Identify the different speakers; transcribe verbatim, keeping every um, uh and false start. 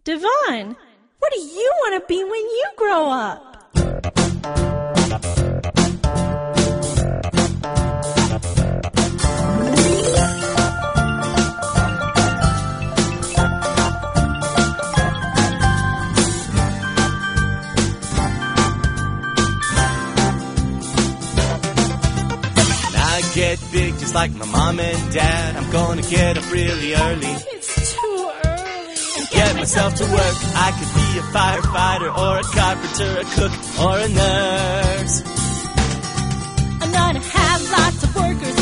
Speaker 1: Devon, what do you want to be when you grow up?
Speaker 2: Get big just like my mom and dad. I'm gonna get up really early.
Speaker 1: It's too early.
Speaker 2: And get myself to work. I could be a firefighter or a carpenter, a cook or a nurse.
Speaker 1: I'm gonna have lots of workers